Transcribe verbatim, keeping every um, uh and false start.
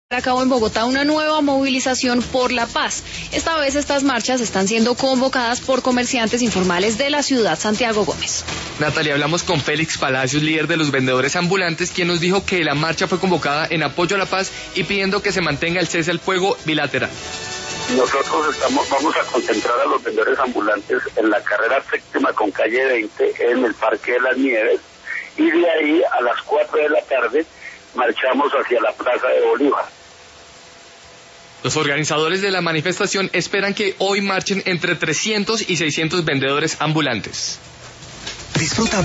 A cabo en Bogotá una nueva movilización por la paz. Esta vez estas marchas están siendo convocadas por comerciantes informales de la ciudad. Santiago Gómez. Natalia, hablamos con Félix Palacios, líder de los vendedores ambulantes, quien nos dijo que la marcha fue convocada en apoyo a la paz y pidiendo que se mantenga el cese al fuego bilateral. Nosotros estamos, vamos a concentrar a los vendedores ambulantes en la carrera séptima con calle veinte en el Parque de las Nieves, y de ahí a las cuatro de la tarde marchamos hacia la Plaza de Bolívar. Los organizadores de la manifestación esperan que hoy marchen entre trescientos y seiscientos vendedores ambulantes. Disfruta